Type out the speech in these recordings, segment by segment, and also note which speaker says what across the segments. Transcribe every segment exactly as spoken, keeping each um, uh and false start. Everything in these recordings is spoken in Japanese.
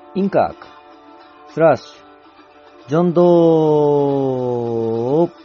Speaker 1: インカーク、スラッシュ、ジョンドー。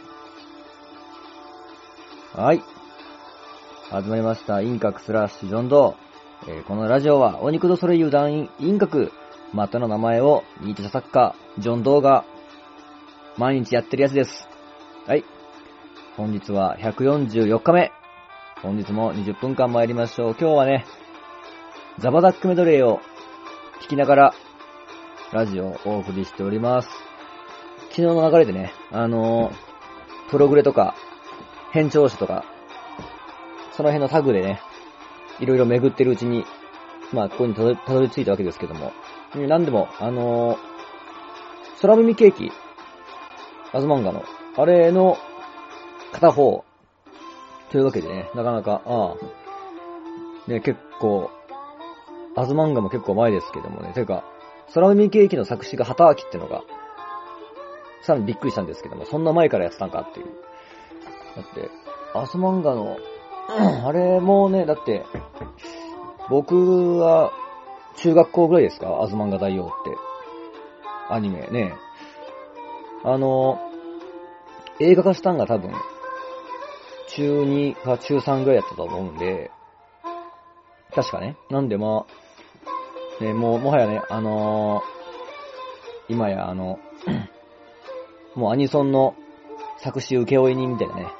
Speaker 1: はい。始まりました。インカクスラッシュジョンドー。えー、このラジオは、お肉とソレイユ団員、インカク、またの名前を、ニート作家、ジョンドーが、毎日やってるやつです。はい。本日はひゃくよんじゅうよっかめ。本日もにじゅっぷんかん参りましょう。今日はね、ザバダックメドレーを聞きながら、ラジオをお送りしております。昨日の流れでね、あのー、プログレとか、変調子とか、その辺のタグでね、いろいろ巡ってるうちに、まあ、ここにたどり、たどり着いたわけですけども、なんでも、あのー、空耳ケーキ、アズマンガの、あれの片方、というわけでね、なかなか、ああ、ね、結構、アズマンガも結構前ですけどもね、ていうか、空耳ケーキの作詞が畑明ってのが、さらにびっくりしたんですけども、そんな前からやってたんかっていう。だって、アズマンガの、あれもね、だって、僕は、中学校ぐらいですか、アズマンガ大王って。アニメね。あの、映画化したんが多分、中にか中さんぐらいやったと思うんで、確かね。なんでまあ、ね、もう、もはやね、あのー、今やあの、もうアニソンの作詞請負人みたいなね、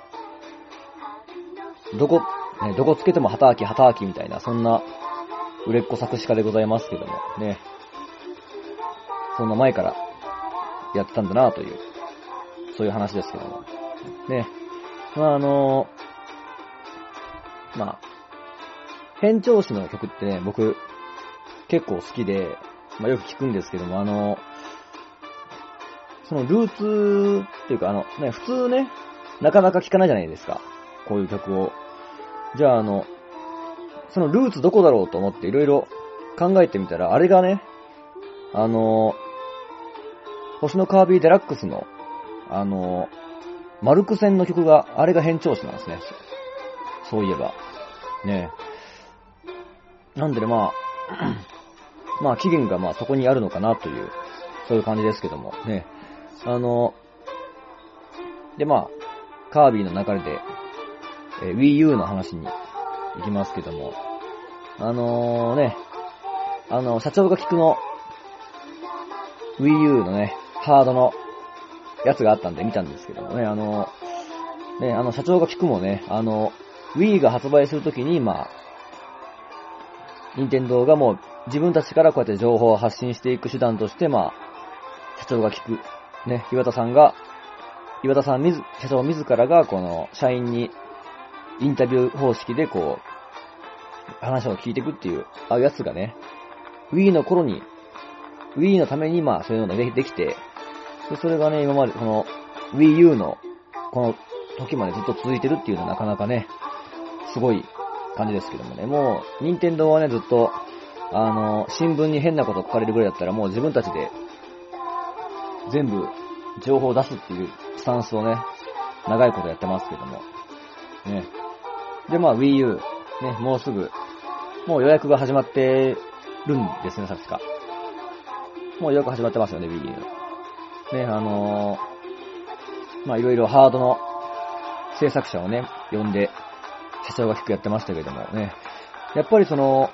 Speaker 1: どこ、ね、どこつけても畑明、畑明みたいな、そんな、売れっ子作詞家でございますけども、ね、そんな前からやってたんだなという、そういう話ですけども、ね、まああのー、まあ、変調子の曲ってね、僕、結構好きで、まあよく聞くんですけども、あの、そのルーツっていうかあの、ね、普通ね、なかなか聞かないじゃないですか。こういう曲を。じゃああの、そのルーツどこだろうと思っていろいろ考えてみたら、あれがね、あの、星のカービィデラックスの、あの、マルク戦の曲が、あれが変調子なんですね。そういえば。ね。なんでね、まあ、まあ、起源がまあそこにあるのかなという、そういう感じですけども、ね。あの、でまあ、カービィの流れで、えー、Wii U の話に行きますけども、あのー、ね、あの、社長が聞くの、Wii U のね、ハードのやつがあったんで見たんですけどもね、あの、ね、あの、社長が聞くもね、あの、Wii が発売するときに、まあ、任天堂がもう自分たちからこうやって情報を発信していく手段として、まあ、社長が聞く。ね、岩田さんが、岩田さん自、社長自らが、この、社員に、インタビュー方式でこう、話を聞いていくっていう、ああいうやつがね、Wii の頃に、Wii のために、まあ、そういうのができて、で、それがね、今まで、この、Wii U の、この時までずっと続いてるっていうのはなかなかね、すごい感じですけどもね、もう、任天堂はね、ずっと、あの、新聞に変なこと書かれるぐらいだったら、もう自分たちで、全部、情報を出すっていうスタンスをね、長いことやってますけども。ね。で、まあ Wii U、ね、もうすぐ、もう予約が始まってるんですね、確か。もう予約始まってますよね、Wii U。ね、あのー、まあいろいろハードの制作者をね、呼んで、社長が低くやってましたけどもね。やっぱりその、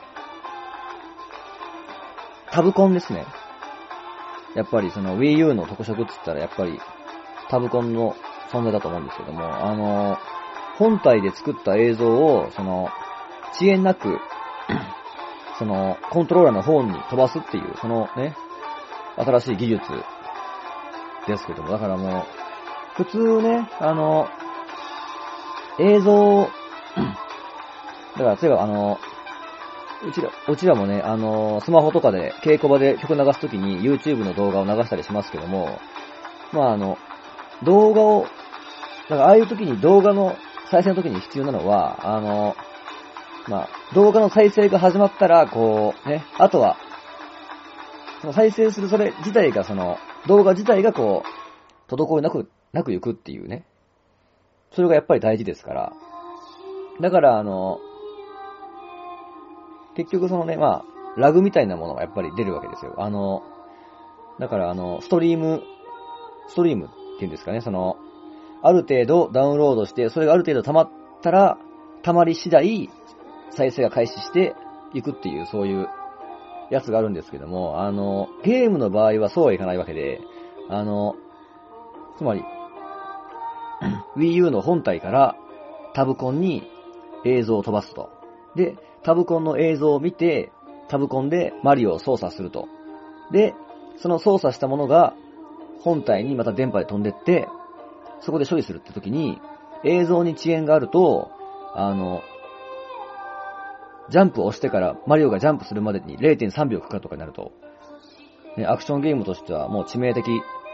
Speaker 1: タブコンですね。やっぱりその Wii U の特色って言ったらやっぱりタブコンの存在だと思うんですけども、あの、本体で作った映像を、その、遅延なく、その、コントローラーの方に飛ばすっていう、そのね、新しい技術ですけども、だからもう、普通ね、あの、映像、だから、例えばあの、うちら、うちらもね、あのー、スマホとかで、稽古場で曲流すときに YouTube の動画を流したりしますけども、まああの、動画を、だからああいうときに動画の再生のときに必要なのは、あのー、まあ、動画の再生が始まったら、こう、ね、あとは、その再生するそれ自体が、その、動画自体がこう、滞りなく、なく行くっていうね。それがやっぱり大事ですから。だから、あのー、結局そのね、まあ、 ラグみたいなものがやっぱり出るわけですよ。あの、だからあの、ストリーム、ストリームっていうんですかね、その、ある程度ダウンロードして、それがある程度溜まったら、溜まり次第、再生が開始していくっていう、そういうやつがあるんですけども、あの、ゲームの場合はそうはいかないわけで、あの、つまり、Wii U の本体からタブコンに映像を飛ばすと。で、タブコンの映像を見て、タブコンでマリオを操作すると。で、その操作したものが本体にまた電波で飛んでって、そこで処理するって時に、映像に遅延があると、あの、ジャンプを押してからマリオがジャンプするまでに れいてんさんびょうかかるとかになると、ね、アクションゲームとしてはもう致命的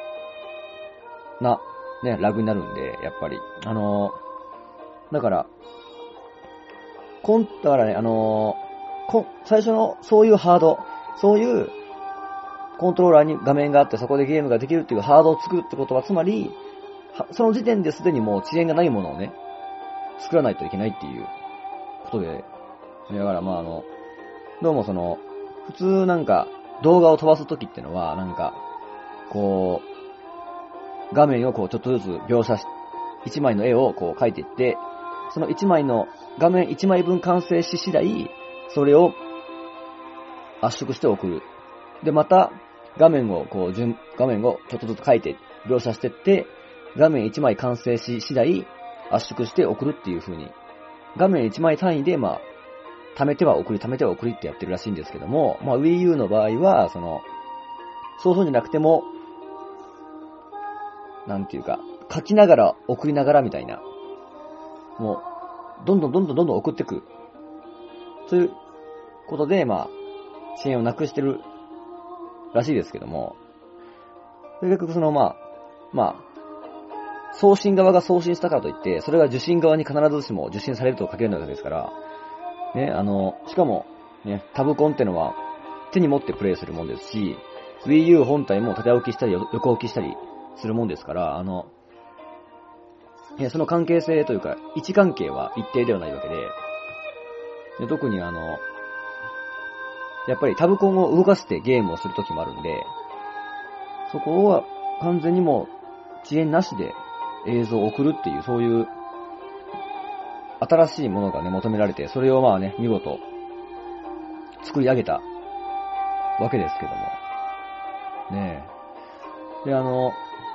Speaker 1: な、ね、ラグになるんで、やっぱり。あのー、だから、こん、だからね、あのー、こ最初のそういうハード、そういうコントローラーに画面があってそこでゲームができるっていうハードを作るってことは、つまり、その時点ですでにもう遅延がないものをね、作らないといけないっていうことで、だからまああの、どうもその、普通なんか動画を飛ばすときってのは、なんか、こう、画面をこうちょっとずつ描写し、一枚の絵をこう描いていって、その一枚の画面一枚分完成し次第、それを圧縮して送る。で、また画面をこう順、画面をちょっとずつ描いて描写していって、画面一枚完成し次第圧縮して送るっていう風に、画面一枚単位でまあ、貯めては送り、貯めては送りってやってるらしいんですけども、まあ Wii U の場合は、その、そうそうじゃなくても、なんていうか、書きながら送りながらみたいな、もう、どんどんどんどんどんどん送ってく。ということで、まあ、遅延をなくしてるらしいですけども、結局そのまあ、まあ、送信側が送信したからといって、それが受信側に必ずしも受信されるとは限らないわけですから、ね、あの、しかも、ね、タブコンってのは手に持ってプレイするもんですし、Wii U 本体も縦置きしたり横置きしたりするもんですから、あの、その関係性というか、位置関係は一定ではないわけで、で特にあの、やっぱりタブコンを動かしてゲームをするときもあるんで、そこは完全にもう遅延なしで映像を送るっていう、そういう新しいものがね、求められて、それをまあね、見事作り上げたわけですけども。ねえ。で、あの、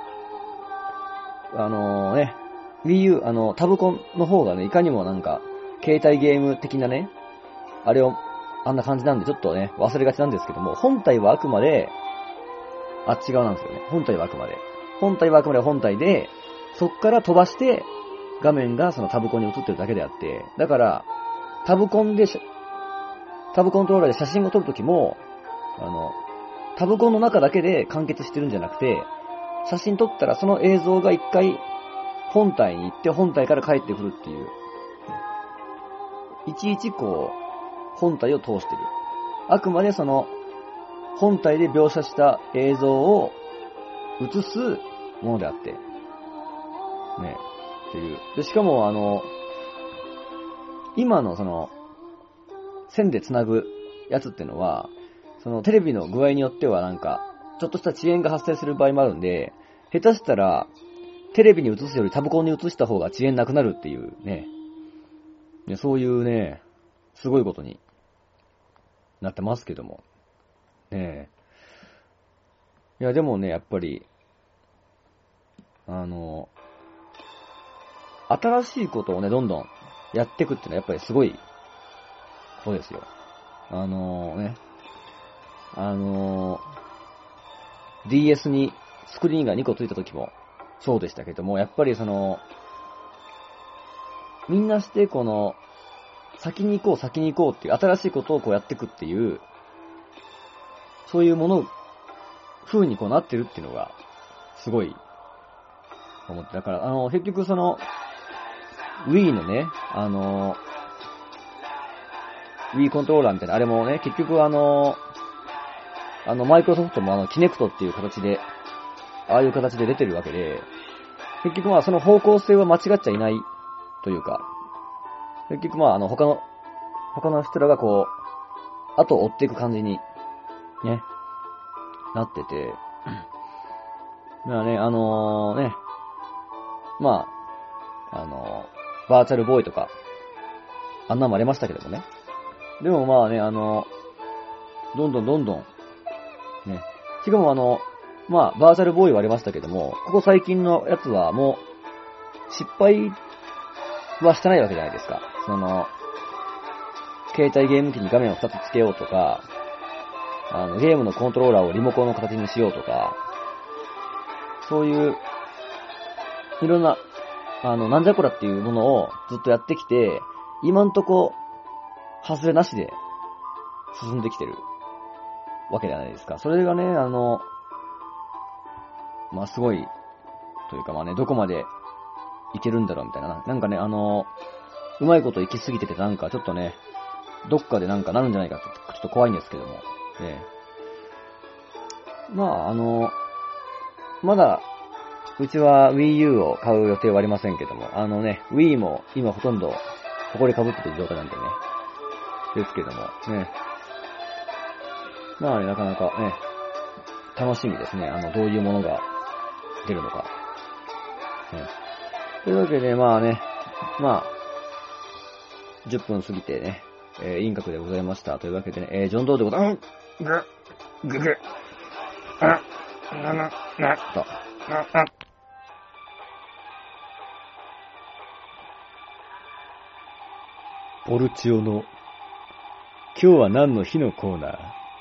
Speaker 1: あのね、Wii U、あの、タブコンの方がね、いかにもなんか、携帯ゲーム的なね、あれを、あんな感じなんで、ちょっとね、忘れがちなんですけども、本体はあくまで、あっち側なんですよね。本体はあくまで。本体はあくまで本体で、そっから飛ばして、画面がそのタブコンに映ってるだけであって、だから、タブコンで、タブコントローラーで写真を撮るときも、あの、タブコンの中だけで完結してるんじゃなくて、写真撮ったらその映像が一回、本体に行って本体から帰ってくるっていう。いちいちこう、本体を通してる。あくまでその、本体で描写した映像を映すものであって。ね。っていう。で、しかもあの、今のその、線で繋ぐやつってのは、そのテレビの具合によってはなんか、ちょっとした遅延が発生する場合もあるんで、下手したら、テレビに映すよりタブコンに映した方が遅延なくなるっていうね、ねそういうね、すごいことになってますけども。ねえ。いや、でもね、やっぱり、あの、新しいことをね、どんどんやっていくっていうのはやっぱりすごいことですよ。あのね、あの、ディーエス にスクリーンがにこついた時もそうでしたけども、やっぱりその、みんなしてこの、先に行こう先に行こうっていう新しいことをこうやっていくっていう、そういうもの、風にこうなってるっていうのが、すごい、思って。だから、あの、結局その、Wii のね、あの、Wii コントローラーみたいな、あれもね、結局あの、あの、マイクロソフトもあの、キネクトっていう形で、ああいう形で出てるわけで、結局まあその方向性は間違っちゃいないというか、結局まああの、他の、他の人らがこ後を追っていく感じに、ね、なってて、まあね、あのー、ね、まあ、あのー、バーチャルボーイとか、あんなもありましたけどもね。でもまあね、あのー、どんどんどんどん、ね、しかもあの、まあ、バーチャルボーイはありましたけども、ここ最近のやつはもう、失敗はしてないわけじゃないですか。その、携帯ゲーム機に画面をふたつつけようとか、あの、ゲームのコントローラーをリモコンの形にしようとか、そういう、いろんな、あの、なんじゃこらっていうものをずっとやってきて、今んとこ、外れなしで進んできてるわけじゃないですか。それがね、あの、まあ、すごい、というかまあね、どこまでいけるんだろうみたいな。なんかね、あの、うまいこと行き過ぎててなんかちょっとね、どっかでなんかなるんじゃないかって、ちょっと怖いんですけども。ね、まあ、あの、まだ、うちは Wii U を買う予定はありませんけども、あのね、Wii も今ほとんど、埃かぶってる状態なんでね。ですけども、ね。まあね、なかなかね、楽しみですね。あの、どういうものが出るのか。ね、というわけで、まあね、まあ、じゅっぷん過ぎてね、えー、インカクでございました。というわけでね、えー、ジョンドーでございます。ぐ、ぐ、ぐ、あ、な、な、な、と、な、な、ポルチオの、今日は何の日のコーナー。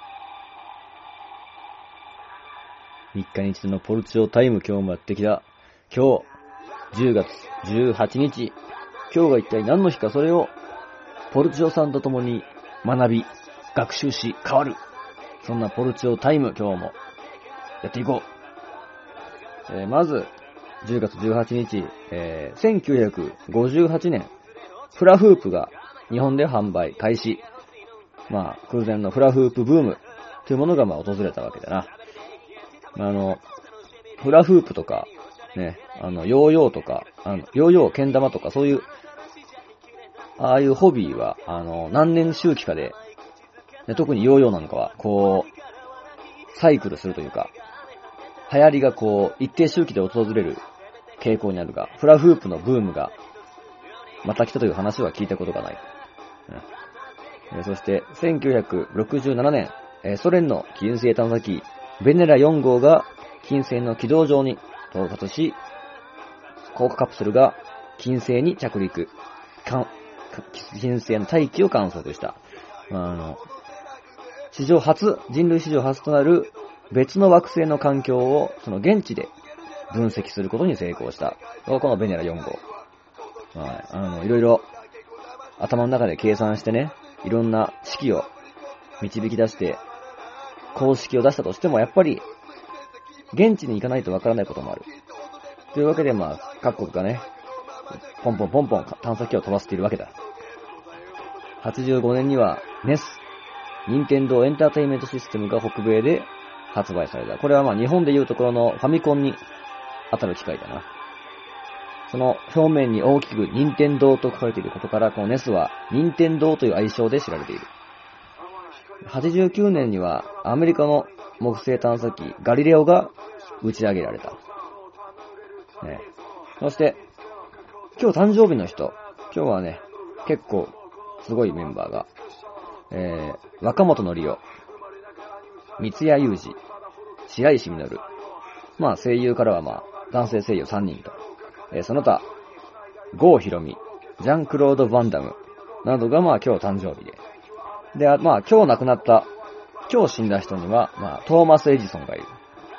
Speaker 1: みっかに一度のポルチオタイム、今日もやってきた。今日、じゅうがつじゅうはちにち。今日が一体何の日か、それを、ポルチオさんと共に学び、学習し、変わる。そんなポルチオタイム、今日もやっていこう。えー、まず、じゅうがつじゅうはちにち、えー、せんきゅうひゃくごじゅうはちねん、フラフープが日本で販売開始。まあ、空前のフラフープブームというものがまあ訪れたわけだな。あの、フラフープとか、ね、あの、ヨーヨーとか、あの、ヨーヨー、けん玉とか、そういう、ああいうホビーは、あの、何年周期かで、で特にヨーヨーなんかは、こう、サイクルするというか、流行りがこう、一定周期で訪れる傾向にあるが、フラフープのブームが、また来たという話は聞いたことがない。うん、そして、せんきゅうひゃくろくじゅうななねん、ソ連の金星探査機、ベネラよん号が金星の軌道上に到達し、降下カプセルが金星に着陸、金星の大気を観測した。あの、史上初、人類史上初となる別の惑星の環境をその現地で分析することに成功した。このベネラよん号。はい、あの、いろいろ頭の中で計算してね、いろんな式を導き出して、公式を出したとしても、やっぱり、現地に行かないとわからないこともある。というわけで、まあ、各国がね、ポンポンポンポン探査機を飛ばしているわけだ。はちじゅうごねんには ネス、任天堂エンターテインメントシステムが北米で発売された。これはまあ日本でいうところのファミコンに当たる機械だな。その表面に大きく任天堂と書かれていることから、この ネス は任天堂という愛称で知られている。はちじゅうきゅうねんにはアメリカの木星探査機ガリレオが打ち上げられた。ね、そして、今日誕生日の人、今日はね、結構すごいメンバーが、えー、若本のりお、三谷裕二、白石実、まあ声優からはまあ男性声優さんにんと、えー、その他、郷ひろみ、ジャンクロード・バンダムなどがまあ今日誕生日で、で、まあ今日亡くなった、今日死んだ人には、まあトーマス・エジソンがいる。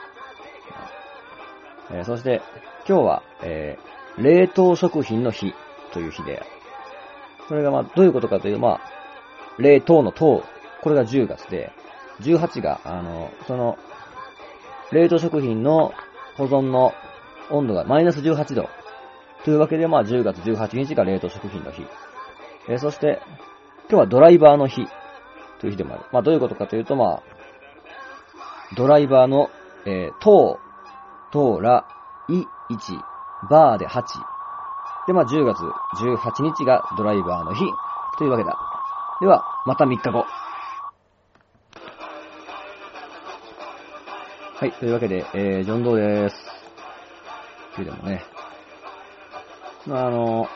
Speaker 1: えー、そして、今日は、えー、冷凍食品の日という日で、それがまあどういうことかというと、まあ、冷凍の凍、これがじゅうがつで、じゅうはちが、あの、その、冷凍食品の保存の温度がマイナスじゅうはちど。というわけで、まあじゅうがつじゅうはちにちが冷凍食品の日。えー、そして、今日はドライバーの日という日でもある。まあどういうことかというと、まあ、ドライバーの、えー、トー、トーラ、イ、いち、バーではち。で、まあじゅうがつじゅうはちにちがドライバーの日というわけだ。では、またみっかご。 はい、というわけで、えー、ジョン・ドーです。というでもね、まあ、あの、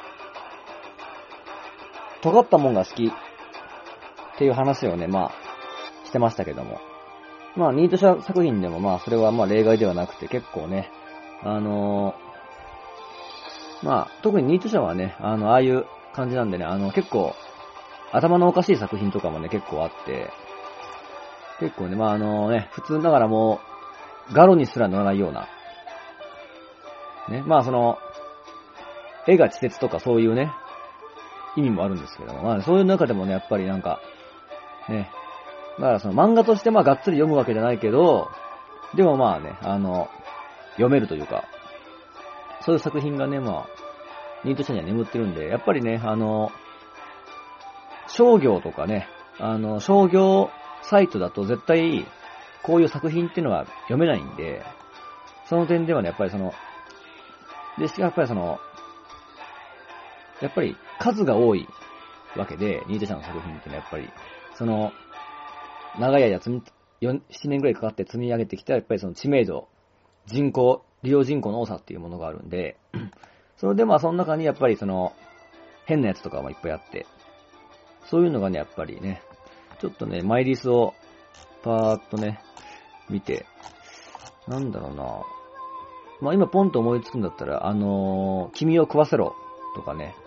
Speaker 1: 尖ったもんが好きっていう話をね、まあ、してましたけども。まあ、ニート社作品でもまあ、それはまあ例外ではなくて結構ね、あのー、まあ、特にニート社はね、あの、ああいう感じなんでね、あの、結構、頭のおかしい作品とかもね、結構あって、結構ね、まああのね、普通ながらもう、ガロにすら乗らないような、ね、まあその、絵が稚拙とかそういうね、意味もあるんですけども、まあそういう中でもね、やっぱりなんか、ね、だからその漫画としてまあがっつり読むわけじゃないけど、でもまあね、あの、読めるというか、そういう作品がね、まあ、ニート社には眠ってるんで、やっぱりね、あの、商業とかね、あの、商業サイトだと絶対、こういう作品っていうのは読めないんで、その点ではね、やっぱりその、で、しかもやっぱりその、やっぱり数が多いわけで、ニート社の作品ってのはやっぱり、その、長い間積み、よん、ななねんくらいかかって積み上げてきた、やっぱりその知名度、人口、利用人口の多さっていうものがあるんで、それでまあその中にやっぱりその、変なやつとかもいっぱいあって、そういうのがね、やっぱりね、ちょっとね、マイリスをパーっとね、見て、なんだろうな。まあ今ポンと思いつくんだったら、あのー、君を食わせろとかね。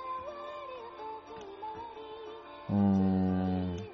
Speaker 1: うーん。ね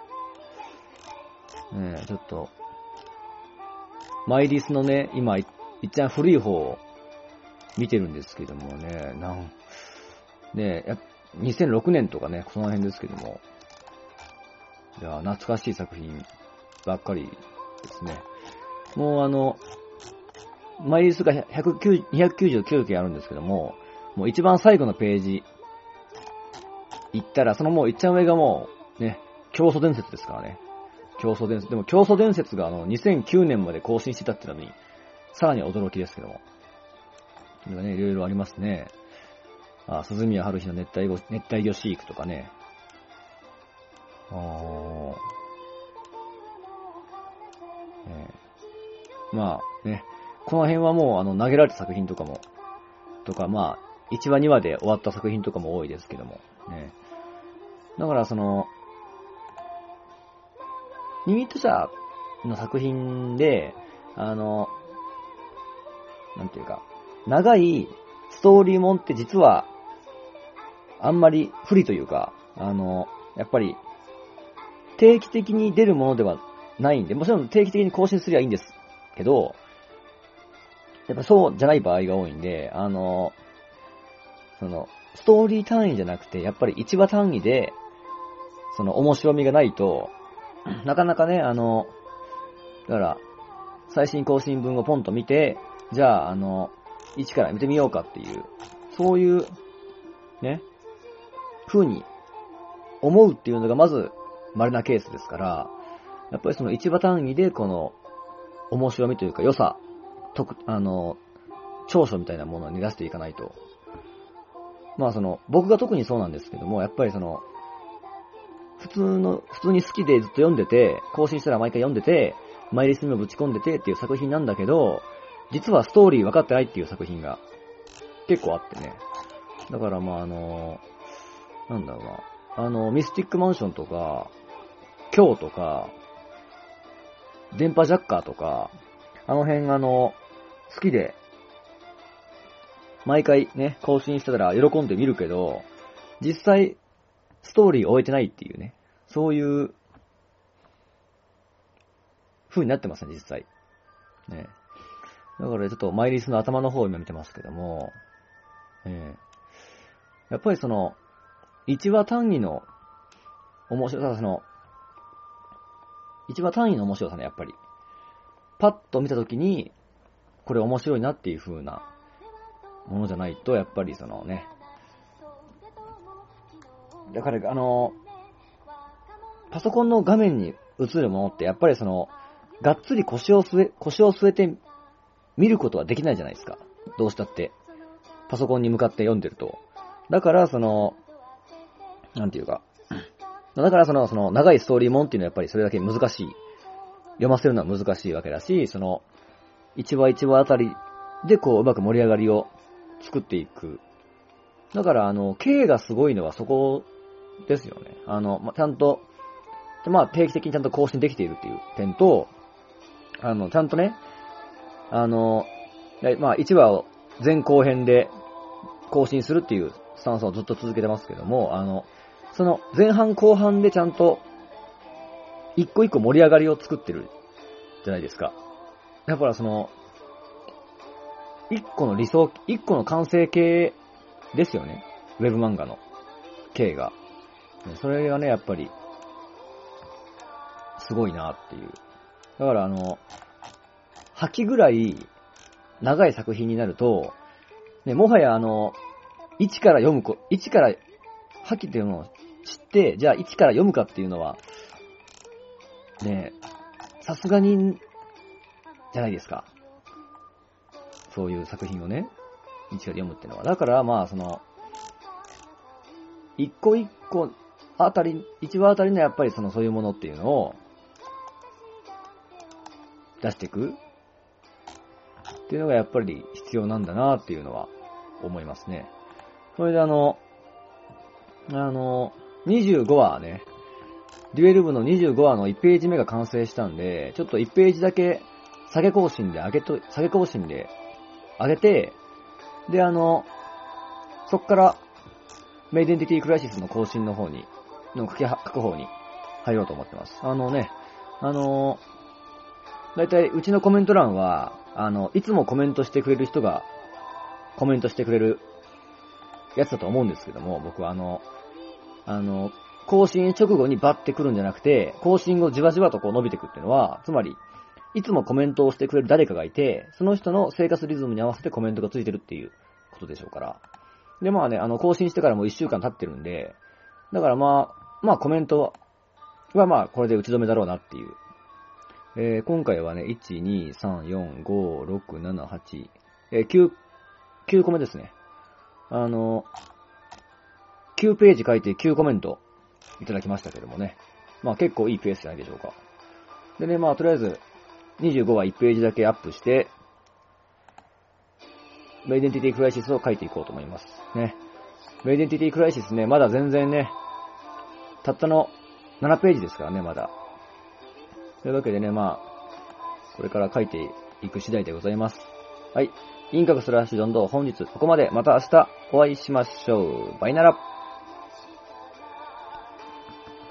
Speaker 1: え、ちょっと、マイリスのね、今、いっちゃん古い方を見てるんですけどもね、なん、ねえ、にせんろくねんとかね、その辺ですけども、いや、懐かしい作品ばっかりですね。もうあの、マイリスがにひゃくきゅうじゅうきゅうけんあるんですけども、もう一番最後のページ行ったら、そのもう一番上がもう、ね、教祖伝説ですからね。教祖伝説。でも教祖伝説があの、にせんきゅうねんまで更新してたってのに、さらに驚きですけども。それがね、いろいろありますね。あ、鈴宮春日の熱帯魚、熱帯魚飼育とかね。あー。ね、まあね、この辺はもうあの投げられた作品とかも、とかまあ、いちわにわで終わった作品とかも多いですけども、ね。だからその、ニミット社の作品で、あの、なんていうか、長いストーリーもんって実は、あんまり不利というか、あの、やっぱり、定期的に出るものではないんで、もちろん定期的に更新すりゃいいんですけど、やっぱそうじゃない場合が多いんで、あの、その、ストーリー単位じゃなくて、やっぱりいちわ単位で、その面白みがないと、なかなかね、あの、だから、最新更新分をポンと見て、じゃあ、あの、一から見てみようかっていう、そういう、ね、風に思うっていうのがまず、稀なケースですから、やっぱりその一話単位でこの、面白みというか良さ、とく、あの、長所みたいなものに出していかないと。まあその、僕が特にそうなんですけども、やっぱりその、普通の、普通に好きでずっと読んでて、更新したら毎回読んでて、マイリスにもぶち込んでてっていう作品なんだけど、実はストーリー分かってないっていう作品が結構あってね。だからまああの、なんだろうな。あの、ミスティックマンションとか、今日とか、電波ジャッカーとか、あの辺あの、好きで、毎回ね、更新してたら喜んで見るけど、実際、ストーリー終えてないっていうね、そういう、風になってますね、実際。ね。だからちょっとマイリスの頭の方を今見てますけども、えー、やっぱりその、一話単位の面白さ、その、一話単位の面白さね、やっぱり。パッと見たときに、これ面白いなっていう風なものじゃないと、やっぱりそのね、だからあの、パソコンの画面に映るものって、やっぱりその、がっつり腰を据え、腰を据えて見ることはできないじゃないですか。どうしたって。パソコンに向かって読んでると。だからその、なんていうか、だからその、その長いストーリーもんっていうのはやっぱりそれだけ難しい。読ませるのは難しいわけだし、その、 一話一話あたりでこう、うまく盛り上がりを作っていく。だからあの、K がすごいのはそこですよね。あの、まあ、ちゃんと、まあ、定期的にちゃんと更新できているっていう点と、あの、ちゃんとね、あの、まあ、いちわを前後編で更新するっていうスタンスをずっと続けてますけども、あの、その前半後半でちゃんと一個一個盛り上がりを作ってるじゃないですか。だからその、一個の理想、一個の完成形ですよね。ウェブ漫画の K が。それがね、やっぱり、すごいなっていう。だからあの、はきぐらい長い作品になると、ね、もはやあの、一から読むこ、一から、はきっていうのを知って、じゃあ一から読むかっていうのは、ね、さすがに、じゃないですか。そういう作品をね、一から読むっていうのは。だからまあその、一個一個あたり、一話あたりのやっぱりそのそういうものっていうのを、出していくっていうのがやっぱり必要なんだなっていうのは思いますね。それであの、あの、にじゅうごわね、デュエル部のにじゅうごわのいちページ目が完成したんで、ちょっといちページだけ下げ更新で上げと、下げ更新で上げて、であの、そっからメイデンティティクライシスの更新の方に、の書き、書く方に入ろうと思ってます。あのね、あの、だいたいうちのコメント欄は、あの、いつもコメントしてくれる人がコメントしてくれるやつだと思うんですけども、僕はあの、あの、更新直後にバッて来るんじゃなくて、更新後じわじわとこう伸びてくっていうのは、つまり、いつもコメントをしてくれる誰かがいて、その人の生活リズムに合わせてコメントがついてるっていうことでしょうから。で、まあね、あの、更新してからもいっしゅうかん経ってるんで、だからまあ、まあコメントはまあこれで打ち止めだろうなっていう。えー、今回はね、いち、に、さん、よん、ご、ろく、なな、はち、えー、きゅう、きゅうコメですね。あの、きゅうページ書いてきゅうコメントいただきましたけどもね。まあ結構いいペースじゃないでしょうか。でね、まあとりあえず、にじゅうごわいちページだけアップして、メイデンティティクライシスを書いていこうと思います。ね。メイデンティティクライシスね、まだ全然ね、たったのななページですからね、まだ。というわけでね、まあ、これから書いていく次第でございます。はい。インカクスラッシュドンド本日ここまで。また明日お会いしましょう。バイナラ。